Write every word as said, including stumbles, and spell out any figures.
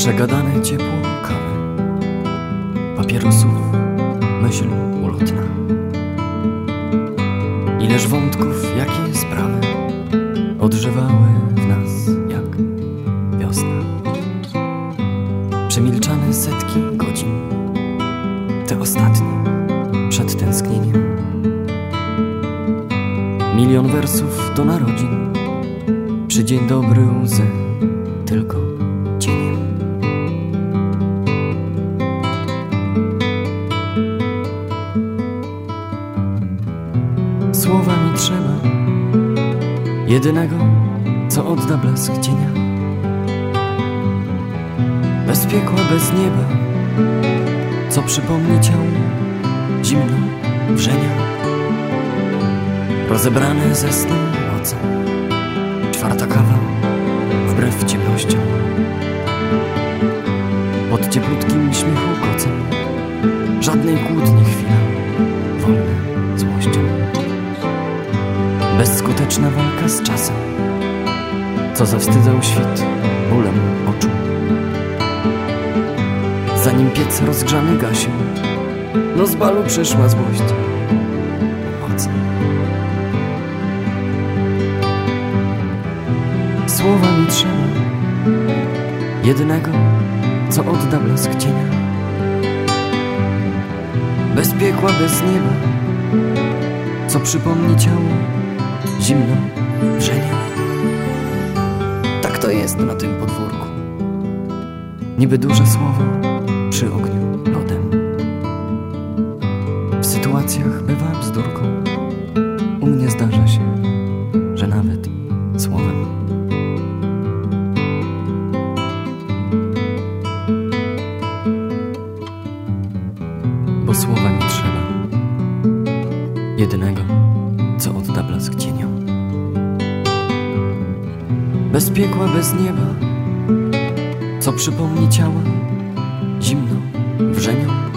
Przegadane ciepło kawy, papierosów, myśl ulotna. Ileż wątków, jakie sprawy odżywały w nas jak wiosna. Przemilczane setki godzin, te ostatnie przed tęsknieniem. Milion wersów do narodzin, przy dzień dobry łzy tylko cieniem. Słowa mi trzeba, jedynego, co odda blask cienia. Bez piekła, bez nieba, co przypomni ciało zimno wrzenia. Rozebrane ze snu noce, czwarta kawa wbrew ciemnościom. Pod cieplutkim śmiechu kocem, żadnej kłótni chwila, wolna złością. Bezskuteczna walka z czasem, co zawstydzał świt bólem oczu. Zanim piec rozgrzany gasił, no z balu przyszła złość pomocy. Słowa mi trzeba, jedynego, co odda blask cienia. Bez piekła, bez nieba, co przypomni ciało zimno wrzenia. Tak to jest na tym podwórku, niby duże słowo przy ogniu lodem. W sytuacjach bywa bzdurką, u mnie zdarza się, że nawet słowem. Bo słowa mi trzeba, jedynego, co odda blask cieniom. Bez piekła, bez nieba, co przypomni ciała zimno wrzeniom.